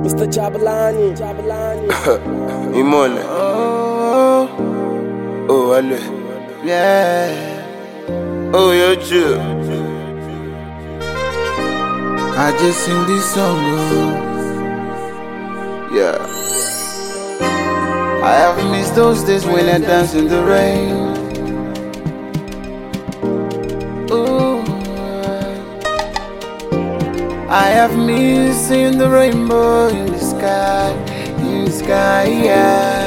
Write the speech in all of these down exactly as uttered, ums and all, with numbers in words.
Mister Jabulani, Jabulani. Imone. Oh, Oh, hello. yeah. Oh, you're true. I just sing this song. Oh. Yeah. I have missed those days when I dance in the rain. Ooh. I have missed seeing the rainbow in the sky, in the sky, yeah.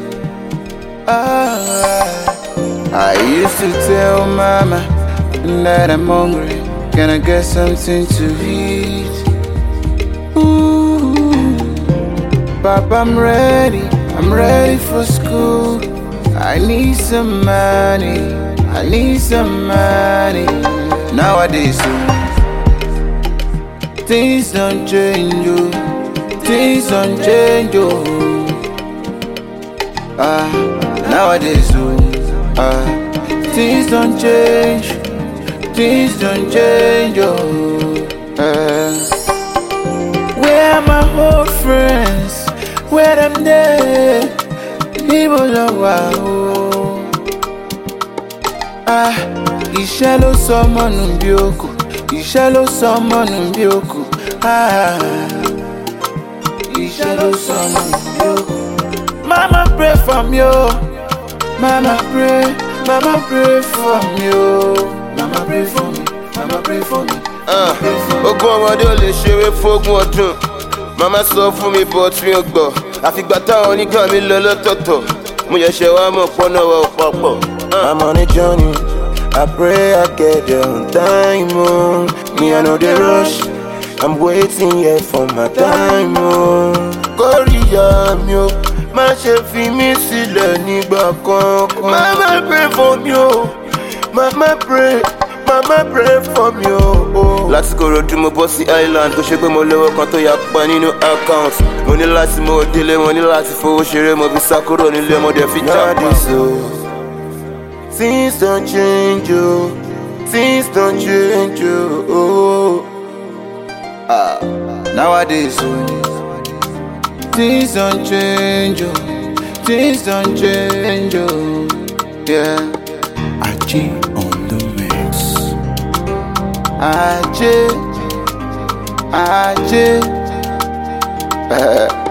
Oh, I used to tell mama that I'm hungry. Can I get something to eat? Ooh, Papa, I'm ready. I'm ready for school. I need some money. I need some money. Nowadays, oh, things don't change, oh. Things don't change, oh. Ah, nowadays, oh, ah, things don't change. Things don't change, oh. Uh, where are my old friends? Where them there? People love wow. Ah, iṣẹ́ ló sọmọ nù bí òkú. Iṣẹ́ ló sọmọ nù bí òkú. Ah, iṣẹ́ ló sọmọ nù bí òkú. Mama pray for me, oh. Mama pray, mama pray for me, oh. Mama pray for me, mama pray for me. Ah, ogún ọmọdé ò lè ṣeré fógún ọdún. Mama sọ fún mi bọ́ tí ó gbọ́. Àfìgbà táwọn onígbà mi lọ lọ́tọ̀ọ̀tọ̀. Mo yẹ̀ṣẹ̀ wá mọ̀ pọ́nà wa ò papọ̀. I'm on a journey. I pray I get there on time. Oh. Me, I know the rush. I'm waiting here for my time. Oh. Kórìíyá mi o, má ṣe fi mí sílẹ̀ nígbà kankan. Mama pray for me o, mama pray, mama pray for me o. Láti Kòròdú mo bọ́ sí island, kò ṣe pé mo lówó kan tó yà pa nínú account. Mo ní láti mọ òdílé, mo ní láti fowó ṣeré, mo fi sá kúrò nílé, mo dẹ̀ fi jápa. Things don't change, oh. Things don't change, oh. Ah, nowadays, oh, things don't change, oh. Things don't change, oh. Yeah. Aji on the mix. Aji, Aji.